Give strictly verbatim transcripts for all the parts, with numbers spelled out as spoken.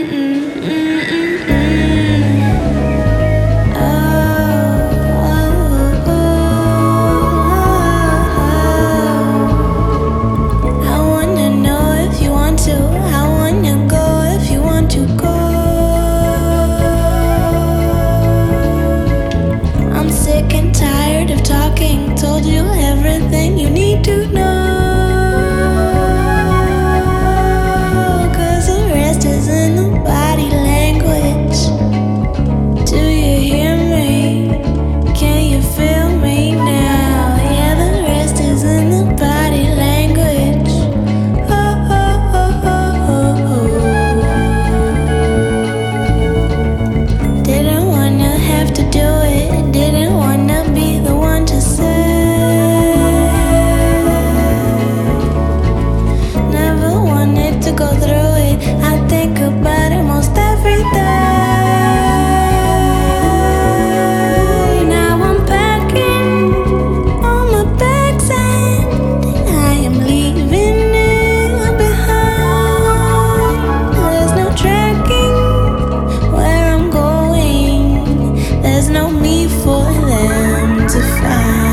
Told you everything you need to know, 'cause the rest is in the body language. Do you hear me? Can you feel me now? Yeah, the rest is in the body language. Oh, oh, oh, oh, oh, oh. Didn't wanna have to do it, didn't wanna be the one to say. To go through it, I think about it most every day. Now I'm packing on my bags and I am leaving it behind. There's no tracking where I'm going, there's no me for them to find.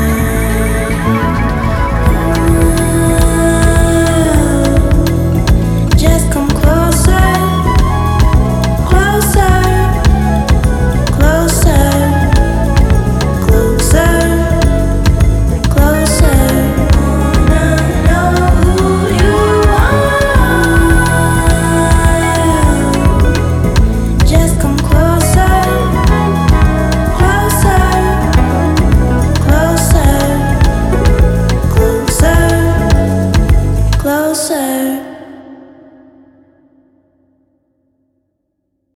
Closer.